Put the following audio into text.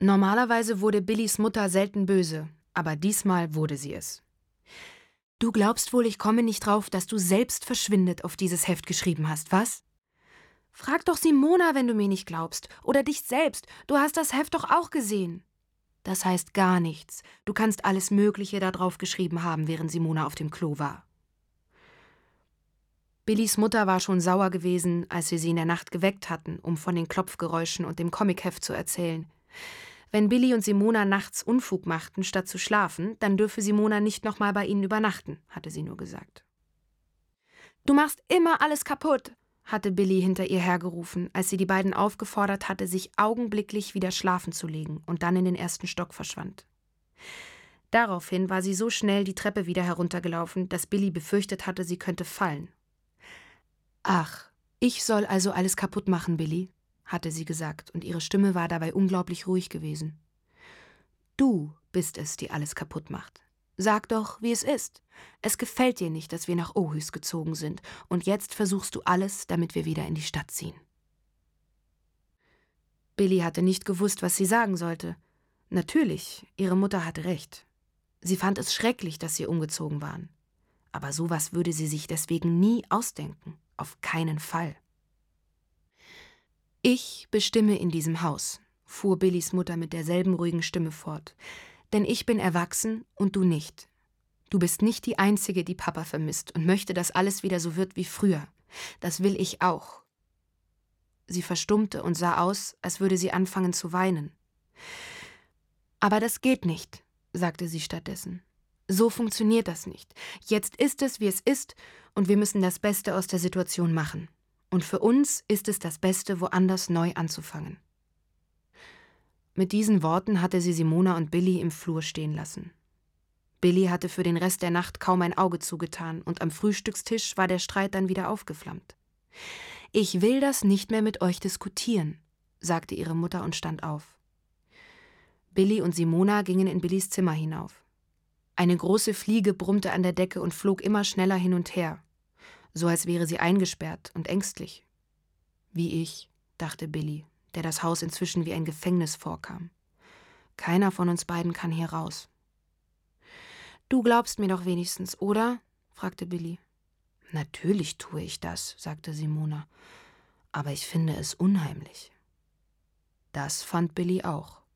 Normalerweise wurde Billys Mutter selten böse, aber diesmal wurde sie es. »Du glaubst wohl, ich komme nicht drauf, dass du selbst verschwindet auf dieses Heft geschrieben hast, was? Frag doch Simona, wenn du mir nicht glaubst. Oder dich selbst. Du hast das Heft doch auch gesehen.« Das heißt gar nichts. Du kannst alles Mögliche da drauf geschrieben haben, während Simona auf dem Klo war. Billys Mutter war schon sauer gewesen, als wir sie in der Nacht geweckt hatten, um von den Klopfgeräuschen und dem Comicheft zu erzählen. Wenn Billy und Simona nachts Unfug machten, statt zu schlafen, dann dürfe Simona nicht nochmal bei ihnen übernachten, hatte sie nur gesagt. »Du machst immer alles kaputt«, hatte Billy hinter ihr hergerufen, als sie die beiden aufgefordert hatte, sich augenblicklich wieder schlafen zu legen und dann in den ersten Stock verschwand. Daraufhin war sie so schnell die Treppe wieder heruntergelaufen, dass Billy befürchtet hatte, sie könnte fallen. »Ach, ich soll also alles kaputt machen, Billy«, hatte sie gesagt, und ihre Stimme war dabei unglaublich ruhig gewesen. »Du bist es, die alles kaputt macht. Sag doch, wie es ist. Es gefällt dir nicht, dass wir nach Åhus gezogen sind, und jetzt versuchst du alles, damit wir wieder in die Stadt ziehen.« Billy hatte nicht gewusst, was sie sagen sollte. Natürlich, ihre Mutter hatte recht. Sie fand es schrecklich, dass sie umgezogen waren. Aber sowas würde sie sich deswegen nie ausdenken. Auf keinen Fall. »Ich bestimme in diesem Haus«, fuhr Billys Mutter mit derselben ruhigen Stimme fort. »Denn ich bin erwachsen und du nicht. Du bist nicht die Einzige, die Papa vermisst und möchte, dass alles wieder so wird wie früher. Das will ich auch.« Sie verstummte und sah aus, als würde sie anfangen zu weinen. »Aber das geht nicht«, sagte sie stattdessen. »So funktioniert das nicht. Jetzt ist es, wie es ist, und wir müssen das Beste aus der Situation machen. Und für uns ist es das Beste, woanders neu anzufangen.« Mit diesen Worten hatte sie Simona und Billy im Flur stehen lassen. Billy hatte für den Rest der Nacht kaum ein Auge zugetan, und am Frühstückstisch war der Streit dann wieder aufgeflammt. »Ich will das nicht mehr mit euch diskutieren«, sagte ihre Mutter und stand auf. Billy und Simona gingen in Billys Zimmer hinauf. Eine große Fliege brummte an der Decke und flog immer schneller hin und her, so als wäre sie eingesperrt und ängstlich. »Wie ich«, dachte Billy, der das Haus inzwischen wie ein Gefängnis vorkam. »Keiner von uns beiden kann hier raus.« »Du glaubst mir doch wenigstens, oder?«, fragte Billy. »Natürlich tue ich das«, sagte Simona. »Aber ich finde es unheimlich.« Das fand Billy auch.